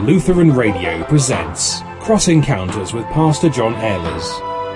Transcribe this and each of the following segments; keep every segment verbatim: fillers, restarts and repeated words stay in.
Lutheran Radio presents Cross Encounters with Pastor John Ehlers.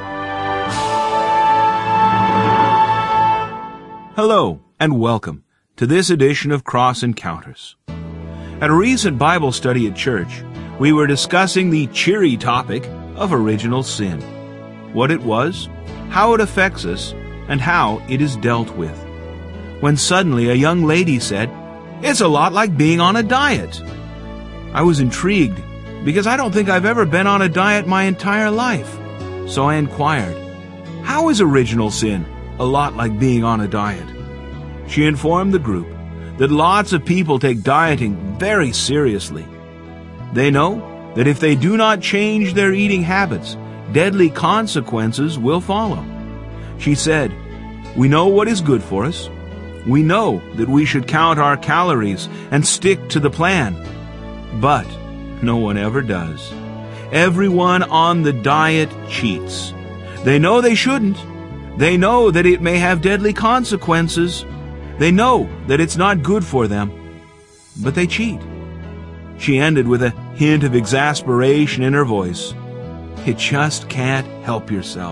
Hello, and welcome to this edition of Cross Encounters. At a recent Bible study at church, we were discussing the cheery topic of original sin, what it was, how it affects us, and how it is dealt with. When suddenly a young lady said, "It's a lot like being on a diet." I was intrigued because I don't think I've ever been on a diet my entire life. So I inquired, "How is original sin a lot like being on a diet?" She informed the group that lots of people take dieting very seriously. They know that if they do not change their eating habits, deadly consequences will follow. She said, "We know what is good for us. We know that we should count our calories and stick to the plan. But no one ever does. Everyone on the diet cheats. They know they shouldn't. They know that it may have deadly consequences. They know that it's not good for them. But they cheat." She ended with a hint of exasperation in her voice. "You just can't help yourself."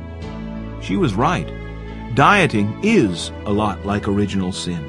She was right. Dieting is a lot like original sin.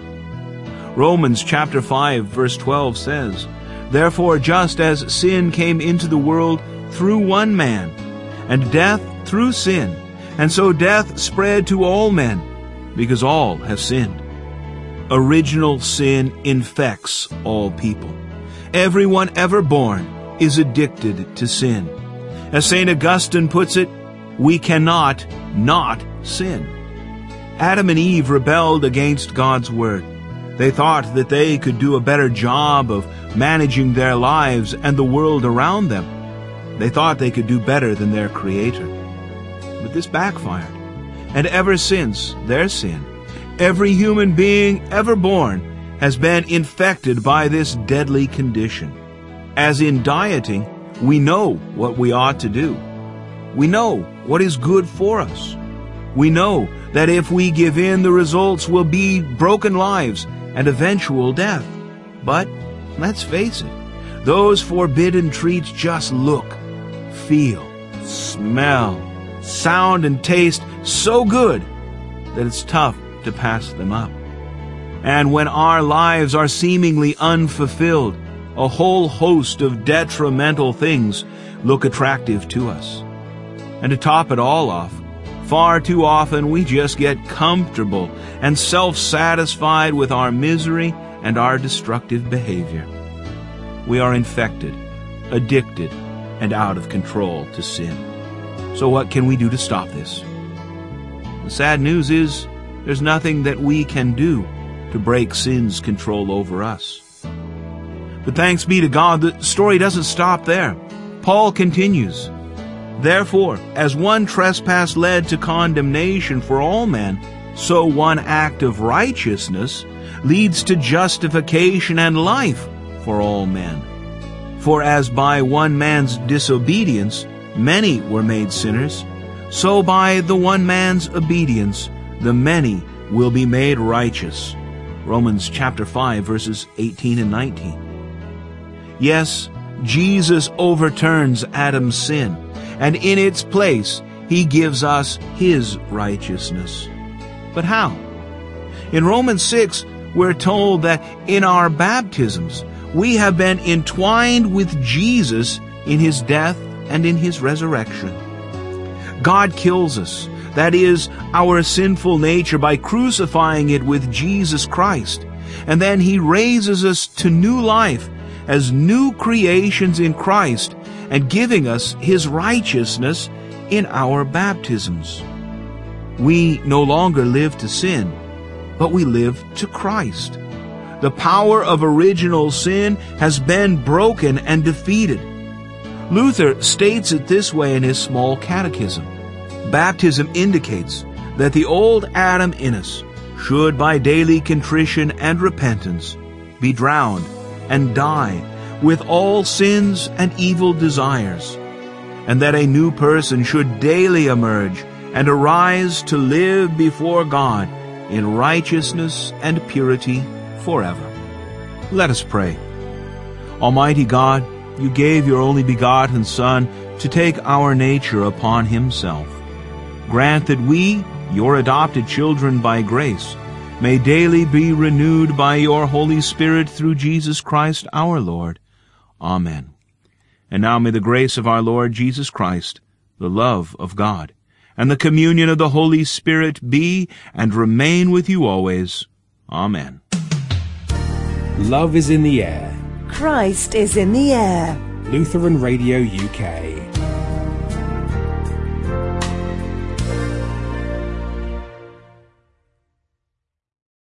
Romans chapter five verse twelve says, "Therefore just as sin came into the world through one man, and death through sin, and so death spread to all men, because all have sinned." Original sin infects all people. Everyone ever born is addicted to sin. As Saint Augustine puts it, we cannot not sin. Adam and Eve rebelled against God's word. They thought that they could do a better job of managing their lives and the world around them. They thought they could do better than their Creator. But this backfired. And ever since their sin, every human being ever born has been infected by this deadly condition. As in dieting, we know what we ought to do. We know what is good for us. We know that if we give in, the results will be broken lives and eventual death. But let's face it, those forbidden treats just look, feel, smell, sound, and taste so good that it's tough to pass them up. And when our lives are seemingly unfulfilled, a whole host of detrimental things look attractive to us. And to top it all off, far too often we just get comfortable and self-satisfied with our misery and our destructive behavior. We are infected, addicted, and out of control to sin. So what can we do to stop this? The sad news is there's nothing that we can do to break sin's control over us. But thanks be to God, the story doesn't stop there. Paul continues, "Therefore, as one trespass led to condemnation for all men, so one act of righteousness leads to justification and life for all men. For as by one man's disobedience many were made sinners, so by the one man's obedience the many will be made righteous." Romans chapter five verses eighteen and nineteen. Yes, Jesus overturns Adam's sin, and in its place he gives us his righteousness. But how? In Romans six, we're told that in our baptisms we have been entwined with Jesus in his death and in his resurrection. God kills us, that is, our sinful nature, by crucifying it with Jesus Christ, and then he raises us to new life as new creations in Christ and giving us his righteousness in our baptisms. We no longer live to sin, but we live to Christ. The power of original sin has been broken and defeated. Luther states it this way in his small catechism. Baptism indicates that the old Adam in us should, by daily contrition and repentance, be drowned and die with all sins and evil desires, and that a new person should daily emerge and arise to live before God in righteousness and purity forever. Let us pray. Almighty God, you gave your only begotten Son to take our nature upon himself. Grant that we, your adopted children by grace, may daily be renewed by your Holy Spirit through Jesus Christ our Lord. Amen. And now may the grace of our Lord Jesus Christ, the love of God, and the communion of the Holy Spirit be and remain with you always. Amen. Love is in the air. Christ is in the air. Lutheran Radio U K.